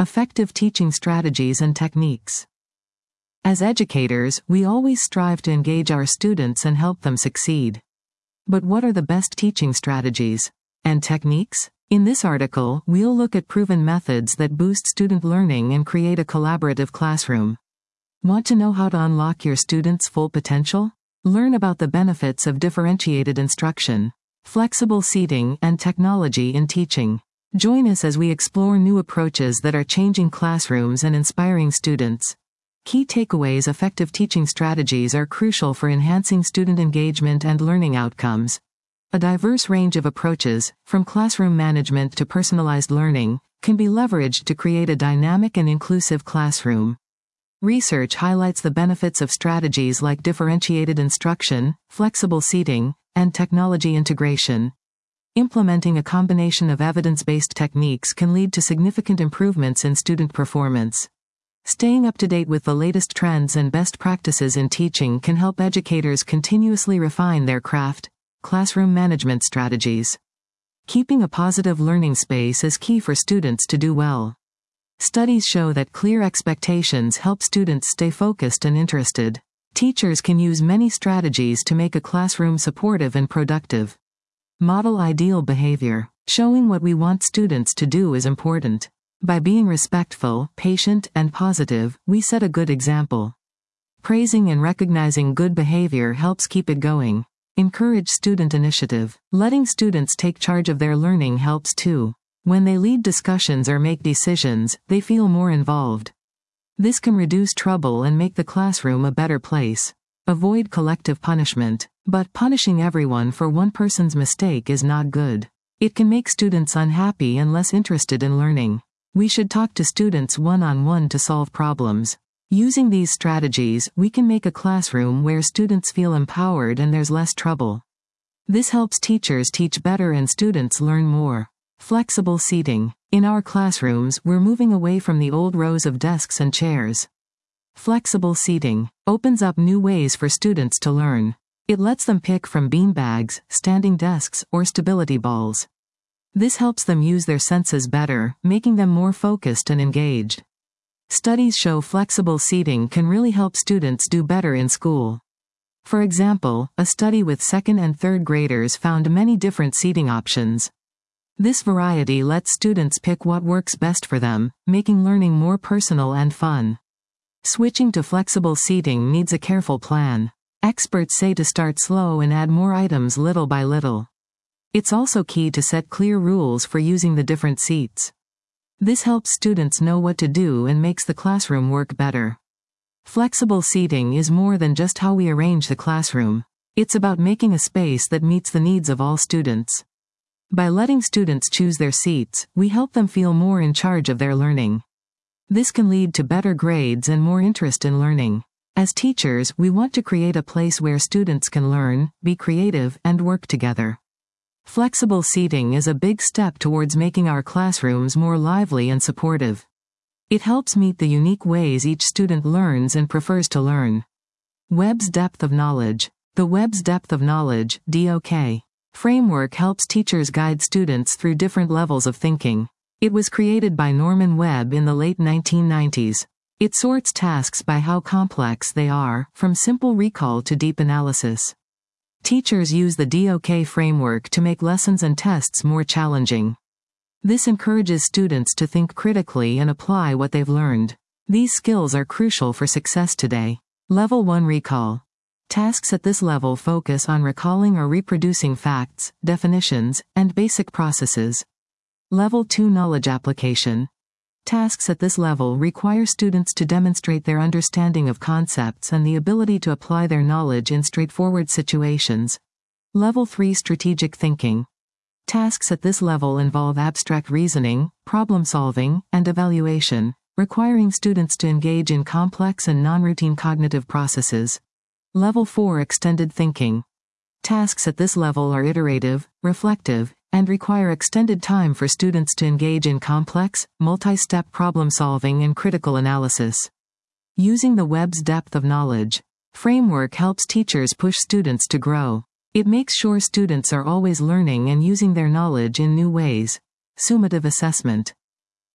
Effective teaching strategies and techniques. As educators, we always strive to engage our students and help them succeed. But what are the best teaching strategies and techniques? In this article, we'll look at proven methods that boost student learning and create a collaborative classroom. Want to know how to unlock your students' full potential? Learn about the benefits of differentiated instruction, flexible seating, and technology in teaching. Join us as we explore new approaches that are changing classrooms and inspiring students. Key takeaways: effective teaching strategies are crucial for enhancing student engagement and learning outcomes. A diverse range of approaches, from classroom management to personalized learning, can be leveraged to create a dynamic and inclusive classroom. Research highlights the benefits of strategies like differentiated instruction, flexible seating, and technology integration. Implementing a combination of evidence-based techniques can lead to significant improvements in student performance. Staying up to date with the latest trends and best practices in teaching can help educators continuously refine their craft. Classroom management strategies. Keeping a positive learning space is key for students to do well. Studies show that clear expectations help students stay focused and interested. Teachers can use many strategies to make a classroom supportive and productive. Model ideal behavior. Showing what we want students to do is important. By being respectful, patient, and positive, we set a good example. Praising and recognizing good behavior helps keep it going. Encourage student initiative. Letting students take charge of their learning helps too. When they lead discussions or make decisions, they feel more involved. This can reduce trouble and make the classroom a better place. Avoid collective punishment. But punishing everyone for one person's mistake is not good. It can make students unhappy and less interested in learning. We should talk to students one-on-one to solve problems. Using these strategies, we can make a classroom where students feel empowered and there's less trouble. This helps teachers teach better and students learn more. Flexible seating. In our classrooms, we're moving away from the old rows of desks and chairs. Flexible seating opens up new ways for students to learn. It lets them pick from beanbags, standing desks, or stability balls. This helps them use their senses better, making them more focused and engaged. Studies show flexible seating can really help students do better in school. For example, a study with second and third graders found many different seating options. This variety lets students pick what works best for them, making learning more personal and fun. Switching to flexible seating needs a careful plan. Experts say to start slow and add more items little by little. It's also key to set clear rules for using the different seats. This helps students know what to do and makes the classroom work better. Flexible seating is more than just how we arrange the classroom. It's about making a space that meets the needs of all students. By letting students choose their seats, we help them feel more in charge of their learning. This can lead to better grades and more interest in learning. As teachers, we want to create a place where students can learn, be creative, and work together. Flexible seating is a big step towards making our classrooms more lively and supportive. It helps meet the unique ways each student learns and prefers to learn. Webb's Depth of Knowledge. The Webb's Depth of Knowledge (DOK) framework helps teachers guide students through different levels of thinking. It was created by Norman Webb in the late 1990s. It sorts tasks by how complex they are, from simple recall to deep analysis. Teachers use the DOK framework to make lessons and tests more challenging. This encourages students to think critically and apply what they've learned. These skills are crucial for success today. Level 1 Recall. Tasks at this level focus on recalling or reproducing facts, definitions, and basic processes. Level 2 Knowledge Application. Tasks at this level require students to demonstrate their understanding of concepts and the ability to apply their knowledge in straightforward situations. Level 3 Strategic Thinking. Tasks at this level involve abstract reasoning, problem solving, and evaluation, requiring students to engage in complex and non-routine cognitive processes. Level 4 Extended Thinking. Tasks at this level are iterative, reflective, and require extended time for students to engage in complex, multi-step problem solving and critical analysis. Using the Webb's Depth of Knowledge framework helps teachers push students to grow. It makes sure students are always learning and using their knowledge in new ways. Summative assessment.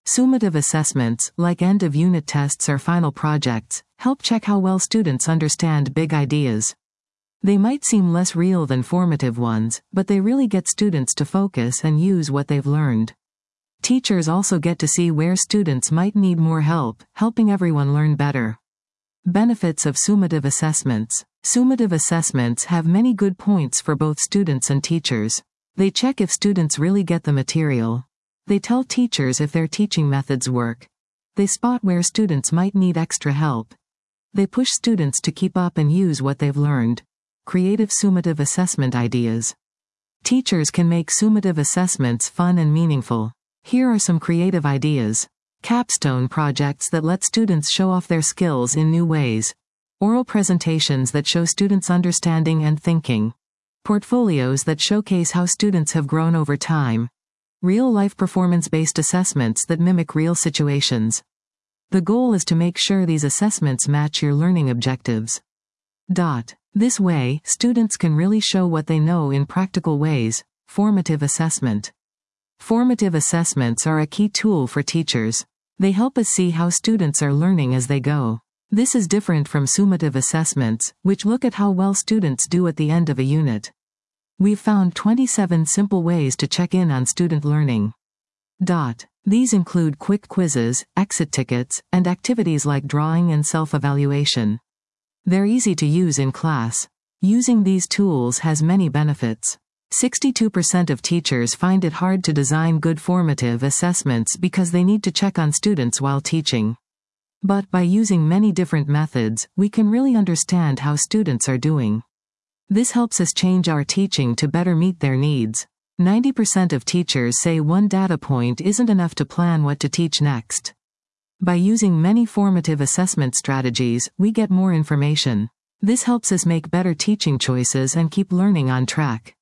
Summative assessments, like end-of-unit tests or final projects, help check how well students understand big ideas. They might seem less real than formative ones, but they really get students to focus and use what they've learned. Teachers also get to see where students might need more help, helping everyone learn better. Benefits of summative assessments. Summative assessments have many good points for both students and teachers. They check if students really get the material. They tell teachers if their teaching methods work. They spot where students might need extra help. They push students to keep up and use what they've learned. Creative summative assessment ideas. Teachers can make summative assessments fun and meaningful. Here are some creative ideas. Capstone projects that let students show off their skills in new ways. Oral presentations that show students' understanding and thinking. Portfolios that showcase how students have grown over time. Real-life performance-based assessments that mimic real situations. The goal is to make sure these assessments match your learning objectives. This way, students can really show what they know in practical ways. Formative assessment. Formative assessments are a key tool for teachers. They help us see how students are learning as they go. This is different from summative assessments, which look at how well students do at the end of a unit. We've found 27 simple ways to check in on student learning. These include quick quizzes, exit tickets, and activities like drawing and self-evaluation. They're easy to use in class. Using these tools has many benefits. 62% of teachers find it hard to design good formative assessments because they need to check on students while teaching. But by using many different methods, we can really understand how students are doing. This helps us change our teaching to better meet their needs. 90% of teachers say one data point isn't enough to plan what to teach next. By using many formative assessment strategies, we get more information. This helps us make better teaching choices and keep learning on track.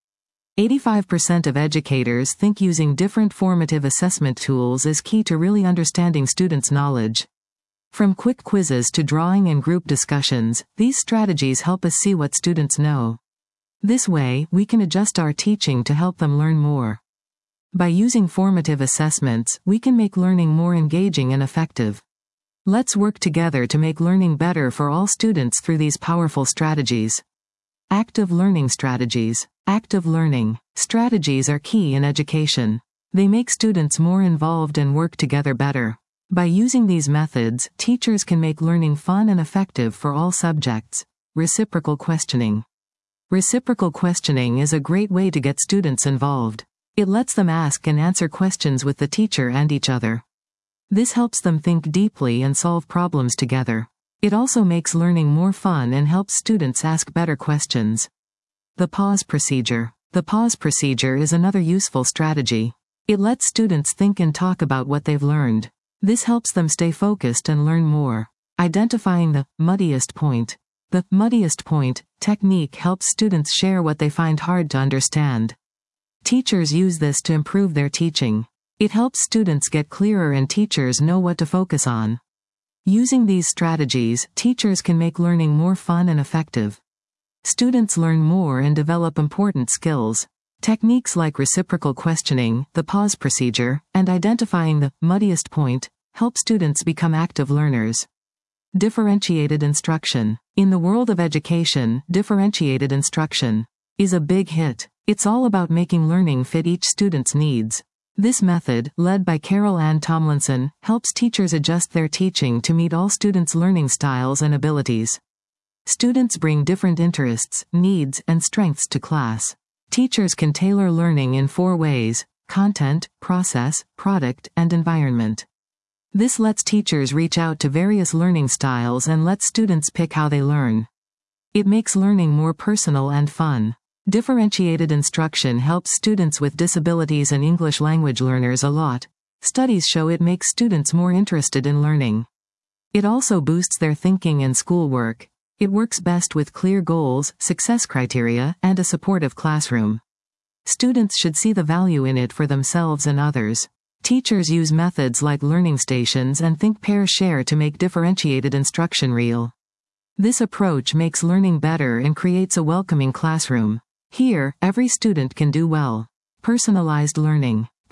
85% of educators think using different formative assessment tools is key to really understanding students' knowledge. From quick quizzes to drawing and group discussions, these strategies help us see what students know. This way, we can adjust our teaching to help them learn more. By using formative assessments, we can make learning more engaging and effective. Let's work together to make learning better for all students through these powerful strategies. Active learning strategies. Active learning strategies are key in education. They make students more involved and work together better. By using these methods, teachers can make learning fun and effective for all subjects. Reciprocal questioning. Reciprocal questioning is a great way to get students involved. It lets them ask and answer questions with the teacher and each other. This helps them think deeply and solve problems together. It also makes learning more fun and helps students ask better questions. The pause procedure. The pause procedure is another useful strategy. It lets students think and talk about what they've learned. This helps them stay focused and learn more. Identifying the muddiest point. The muddiest point technique helps students share what they find hard to understand. Teachers use this to improve their teaching. It helps students get clearer and teachers know what to focus on. Using these strategies, teachers can make learning more fun and effective. Students learn more and develop important skills. Techniques like reciprocal questioning, the pause procedure, and identifying the muddiest point help students become active learners. Differentiated instruction. In the world of education, differentiated instruction is a big hit. It's all about making learning fit each student's needs. This method, led by Carol Ann Tomlinson, helps teachers adjust their teaching to meet all students' learning styles and abilities. Students bring different interests, needs, and strengths to class. Teachers can tailor learning in 4 ways: content, process, product, and environment. This lets teachers reach out to various learning styles and lets students pick how they learn. It makes learning more personal and fun. Differentiated instruction helps students with disabilities and English language learners a lot. Studies show it makes students more interested in learning. It also boosts their thinking and schoolwork. It works best with clear goals, success criteria, and a supportive classroom. Students should see the value in it for themselves and others. Teachers use methods like learning stations and think pair share to make differentiated instruction real. This approach makes learning better and creates a welcoming classroom. Here, every student can do well. Personalized learning.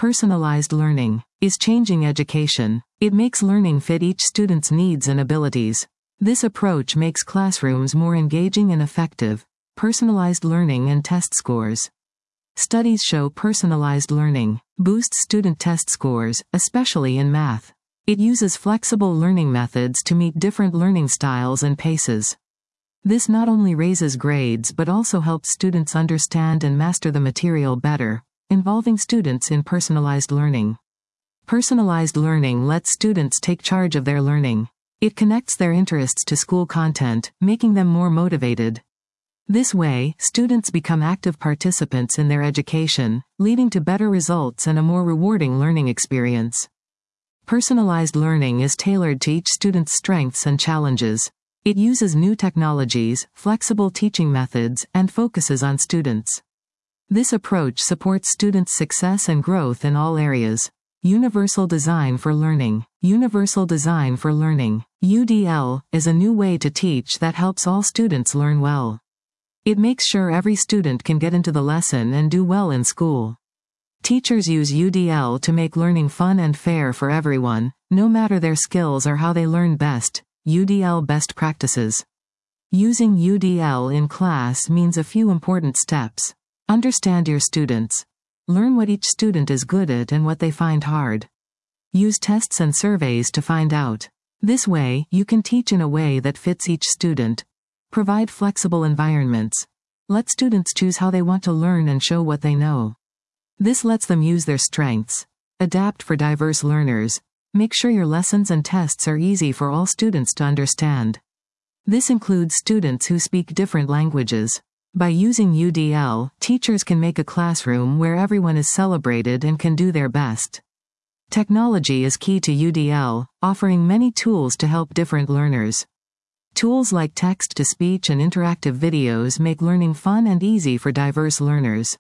Personalized learning is changing education. It makes learning fit each student's needs and abilities. This approach makes classrooms more engaging and effective. Personalized learning and test scores. Studies show personalized learning boosts student test scores, especially in math. It uses flexible learning methods to meet different learning styles and paces. This not only raises grades but also helps students understand and master the material better, involving students in personalized learning. Personalized learning lets students take charge of their learning. It connects their interests to school content, making them more motivated. This way, students become active participants in their education, leading to better results and a more rewarding learning experience. Personalized learning is tailored to each student's strengths and challenges. It uses new technologies, flexible teaching methods, and focuses on students. This approach supports students' success and growth in all areas. Universal Design for Learning. Universal Design for Learning, UDL, is a new way to teach that helps all students learn well. It makes sure every student can get into the lesson and do well in school. Teachers use UDL to make learning fun and fair for everyone, no matter their skills or how they learn best. UDL Best Practices. Using UDL in class means a few important steps. Understand your students. Learn what each student is good at and what they find hard. Use tests and surveys to find out. This way, you can teach in a way that fits each student. Provide flexible environments. Let students choose how they want to learn and show what they know. This lets them use their strengths. Adapt for diverse learners. Make sure your lessons and tests are easy for all students to understand. This includes students who speak different languages. By using UDL, teachers can make a classroom where everyone is celebrated and can do their best. Technology is key to UDL, offering many tools to help different learners. Tools like text-to-speech and interactive videos make learning fun and easy for diverse learners.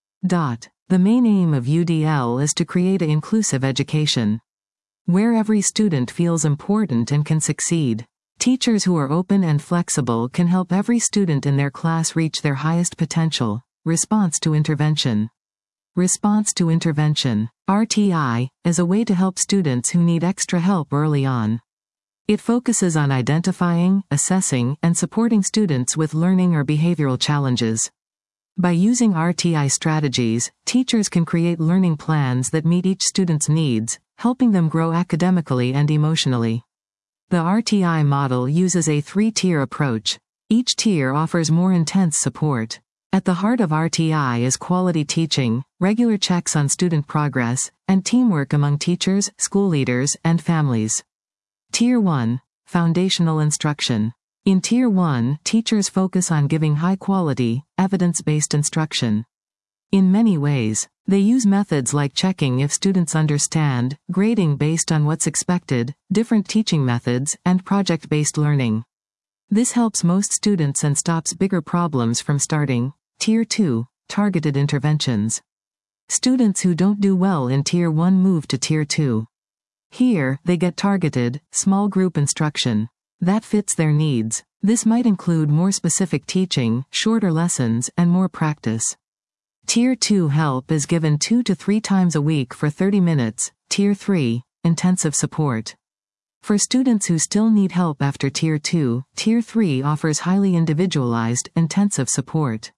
The main aim of UDL is to create an inclusive education, where every student feels important and can succeed. Teachers who are open and flexible can help every student in their class reach their highest potential. Response to intervention. Response to intervention, RTI, is a way to help students who need extra help early on. It focuses on identifying, assessing, and supporting students with learning or behavioral challenges. By using RTI strategies, teachers can create learning plans that meet each student's needs, helping them grow academically and emotionally. The RTI model uses a 3-tier approach. Each tier offers more intense support. At the heart of RTI is quality teaching, regular checks on student progress, and teamwork among teachers, school leaders, and families. Tier 1. Foundational instruction. In Tier 1, teachers focus on giving high-quality, evidence-based instruction. In many ways, they use methods like checking if students understand, grading based on what's expected, different teaching methods, and project-based learning. This helps most students and stops bigger problems from starting. Tier 2. Targeted interventions. Students who don't do well in Tier 1 move to Tier 2. Here, they get targeted, small group instruction that fits their needs. This might include more specific teaching, shorter lessons, and more practice. Tier 2 help is given 2 to 3 times a week for 30 minutes. Tier 3. Intensive support. For students who still need help after Tier 2, Tier 3 offers highly individualized, intensive support.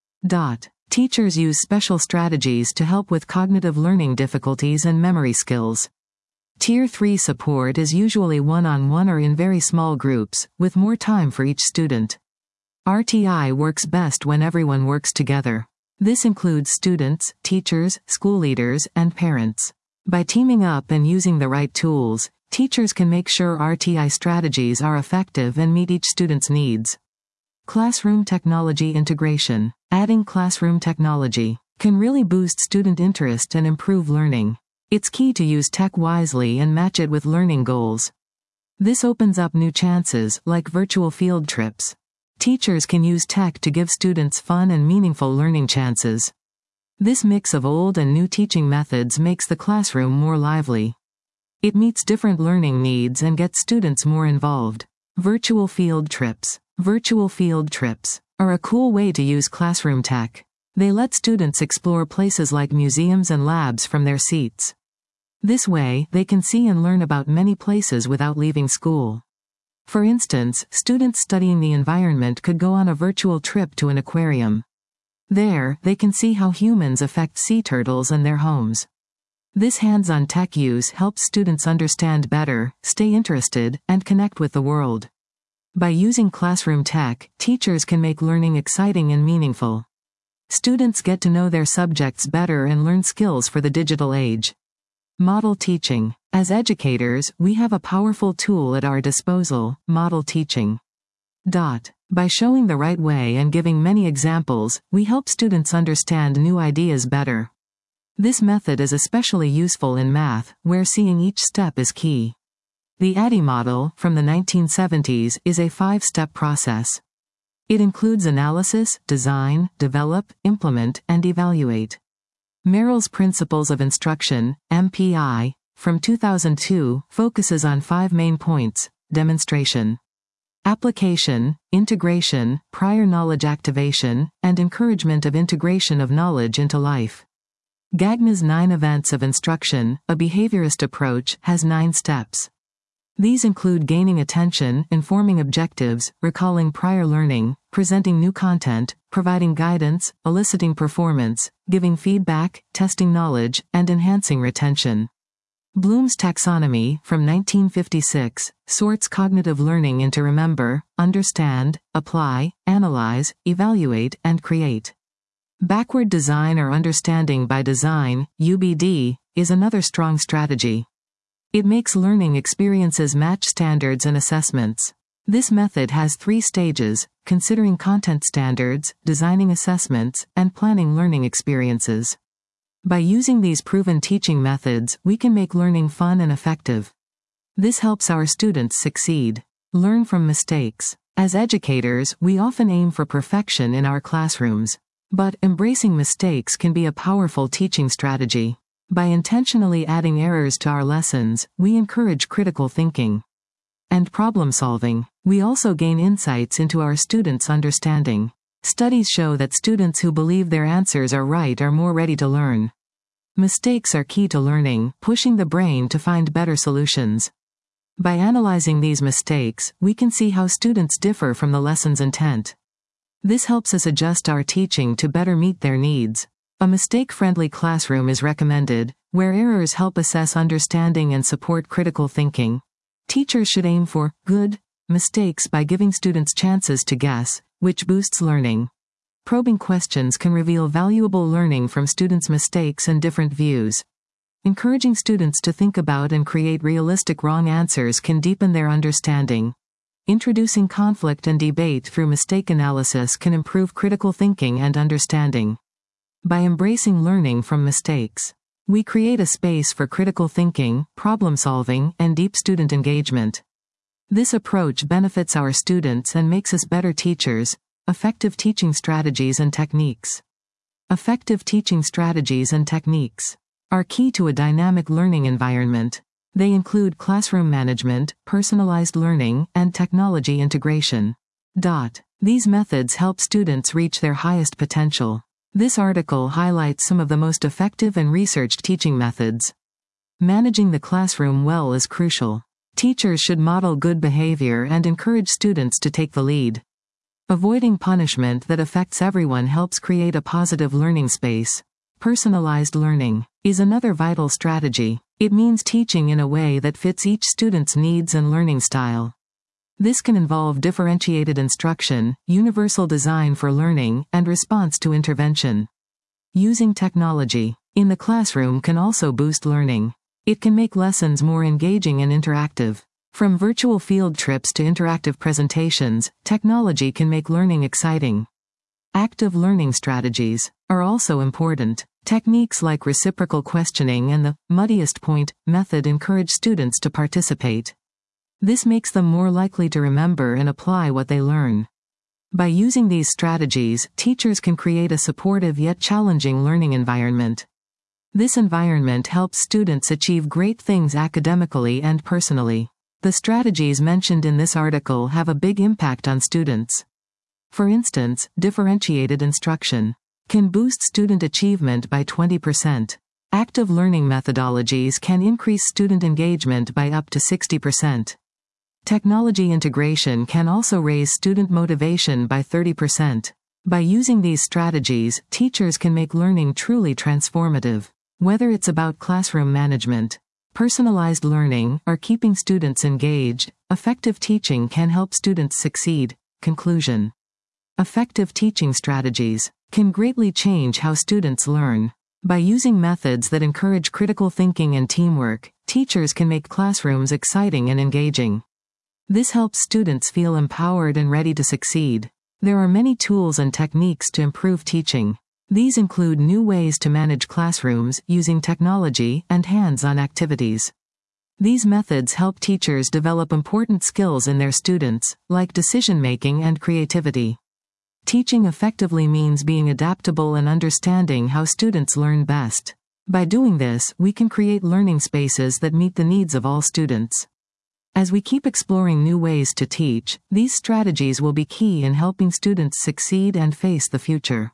Teachers use special strategies to help with cognitive learning difficulties and memory skills. Tier 3 support is usually one-on-one or in very small groups, with more time for each student. RTI works best when everyone works together. This includes students, teachers, school leaders, and parents. By teaming up and using the right tools, teachers can make sure RTI strategies are effective and meet each student's needs. Classroom technology integration. Adding classroom technology can really boost student interest and improve learning. It's key to use tech wisely and match it with learning goals. This opens up new chances, like virtual field trips. Teachers can use tech to give students fun and meaningful learning chances. This mix of old and new teaching methods makes the classroom more lively. It meets different learning needs and gets students more involved. Virtual field trips. Virtual field trips are a cool way to use classroom tech. They let students explore places like museums and labs from their seats. This way, they can see and learn about many places without leaving school. For instance, students studying the environment could go on a virtual trip to an aquarium. There, they can see how humans affect sea turtles and their homes. This hands-on tech use helps students understand better, stay interested, and connect with the world. By using classroom tech, teachers can make learning exciting and meaningful. Students get to know their subjects better and learn skills for the digital age. Model teaching. As educators, we have a powerful tool at our disposal, model teaching. By showing the right way and giving many examples, we help students understand new ideas better. This method is especially useful in math, where seeing each step is key. The ADDIE model, from the 1970s, is a 5-step process. It includes analysis, design, develop, implement, and evaluate. Merrill's Principles of Instruction, MPI, from 2002, focuses on 5 main points: demonstration, application, integration, prior knowledge activation, and encouragement of integration of knowledge into life. Gagne's 9 Events of Instruction, a behaviorist approach, has 9 steps. These include gaining attention, informing objectives, recalling prior learning, presenting new content, providing guidance, eliciting performance, giving feedback, testing knowledge, and enhancing retention. Bloom's taxonomy, from 1956, sorts cognitive learning into remember, understand, apply, analyze, evaluate, and create. Backward design or understanding by design, UBD, is another strong strategy. It makes learning experiences match standards and assessments. This method has 3 stages: considering content standards, designing assessments, and planning learning experiences. By using these proven teaching methods, we can make learning fun and effective. This helps our students succeed. Learn from mistakes. As educators, we often aim for perfection in our classrooms. But embracing mistakes can be a powerful teaching strategy. By intentionally adding errors to our lessons, we encourage critical thinking and problem solving. We also gain insights into our students' understanding. Studies show that students who believe their answers are right are more ready to learn. Mistakes are key to learning, pushing the brain to find better solutions. By analyzing these mistakes, we can see how students differ from the lesson's intent. This helps us adjust our teaching to better meet their needs. A mistake-friendly classroom is recommended, where errors help assess understanding and support critical thinking. Teachers should aim for good mistakes by giving students chances to guess, which boosts learning. Probing questions can reveal valuable learning from students' mistakes and different views. Encouraging students to think about and create realistic wrong answers can deepen their understanding. Introducing conflict and debate through mistake analysis can improve critical thinking and understanding. By embracing learning from mistakes, we create a space for critical thinking, problem solving, and deep student engagement. This approach benefits our students and makes us better teachers. Effective teaching strategies and techniques. Effective teaching strategies and techniques are key to a dynamic learning environment. They include classroom management, personalized learning, and technology integration. These methods help students reach their highest potential. This article highlights some of the most effective and researched teaching methods. Managing the classroom well is crucial. Teachers should model good behavior and encourage students to take the lead. Avoiding punishment that affects everyone helps create a positive learning space. Personalized learning is another vital strategy. It means teaching in a way that fits each student's needs and learning style. This can involve differentiated instruction, universal design for learning, and response to intervention. Using technology in the classroom can also boost learning. It can make lessons more engaging and interactive. From virtual field trips to interactive presentations, technology can make learning exciting. Active learning strategies are also important. Techniques like reciprocal questioning and the muddiest point method encourage students to participate. This makes them more likely to remember and apply what they learn. By using these strategies, teachers can create a supportive yet challenging learning environment. This environment helps students achieve great things academically and personally. The strategies mentioned in this article have a big impact on students. For instance, differentiated instruction can boost student achievement by 20%. Active learning methodologies can increase student engagement by up to 60%. Technology integration can also raise student motivation by 30%. By using these strategies, teachers can make learning truly transformative. Whether it's about classroom management, personalized learning, or keeping students engaged, effective teaching can help students succeed. Conclusion. Effective teaching strategies can greatly change how students learn. By using methods that encourage critical thinking and teamwork, teachers can make classrooms exciting and engaging. This helps students feel empowered and ready to succeed. There are many tools and techniques to improve teaching. These include new ways to manage classrooms using technology and hands-on activities. These methods help teachers develop important skills in their students, like decision-making and creativity. Teaching effectively means being adaptable and understanding how students learn best. By doing this, we can create learning spaces that meet the needs of all students. As we keep exploring new ways to teach, these strategies will be key in helping students succeed and face the future.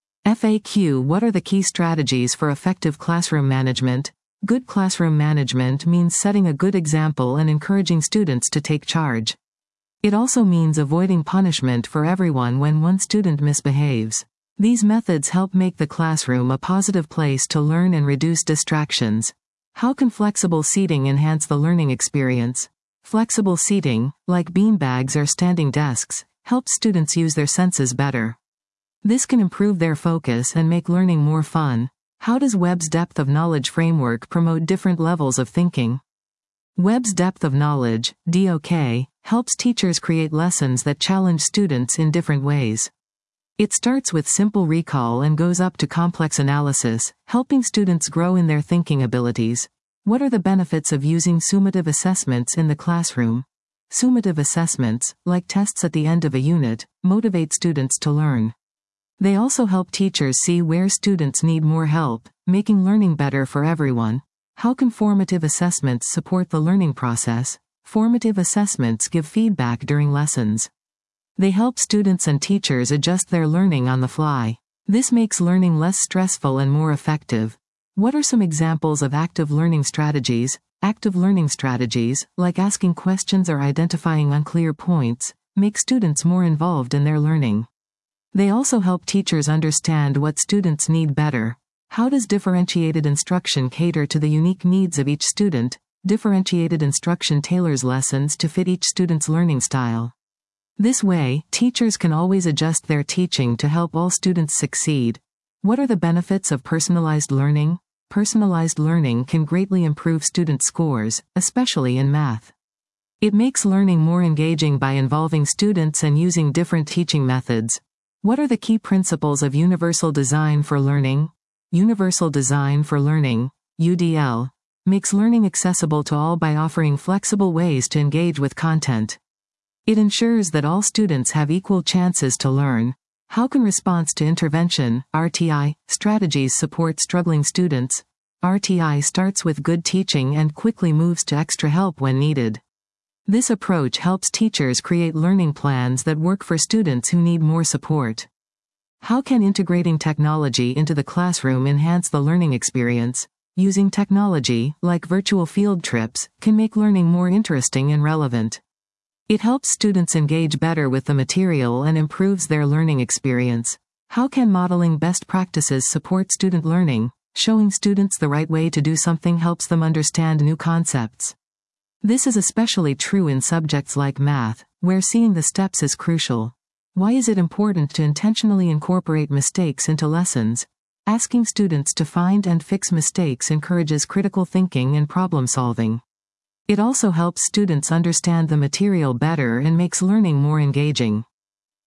FAQ: What are the key strategies for effective classroom management? Good classroom management means setting a good example and encouraging students to take charge. It also means avoiding punishment for everyone when one student misbehaves. These methods help make the classroom a positive place to learn and reduce distractions. How can flexible seating enhance the learning experience? Flexible seating, like beanbags or standing desks, helps students use their senses better. This can improve their focus and make learning more fun. How does Webb's Depth of Knowledge framework promote different levels of thinking? Webb's Depth of Knowledge, DOK, helps teachers create lessons that challenge students in different ways. It starts with simple recall and goes up to complex analysis, helping students grow in their thinking abilities. What are the benefits of using summative assessments in the classroom? Summative assessments, like tests at the end of a unit, motivate students to learn. They also help teachers see where students need more help, making learning better for everyone. How can formative assessments support the learning process? Formative assessments give feedback during lessons. They help students and teachers adjust their learning on the fly. This makes learning less stressful and more effective. What are some examples of active learning strategies? Active learning strategies, like asking questions or identifying unclear points, make students more involved in their learning. They also help teachers understand what students need better. How does differentiated instruction cater to the unique needs of each student? Differentiated instruction tailors lessons to fit each student's learning style. This way, teachers can always adjust their teaching to help all students succeed. What are the benefits of personalized learning? Personalized learning can greatly improve student scores, especially in math. It makes learning more engaging by involving students and using different teaching methods. What are the key principles of universal design for learning? Universal design for learning, UDL, makes learning accessible to all by offering flexible ways to engage with content. It ensures that all students have equal chances to learn. How can response to intervention, RTI, strategies support struggling students? RTI starts with good teaching and quickly moves to extra help when needed. This approach helps teachers create learning plans that work for students who need more support. How can integrating technology into the classroom enhance the learning experience? Using technology, like virtual field trips, can make learning more interesting and relevant. It helps students engage better with the material and improves their learning experience. How can modeling best practices support student learning? Showing students the right way to do something helps them understand new concepts. This is especially true in subjects like math, where seeing the steps is crucial. Why is it important to intentionally incorporate mistakes into lessons? Asking students to find and fix mistakes encourages critical thinking and problem solving. It also helps students understand the material better and makes learning more engaging.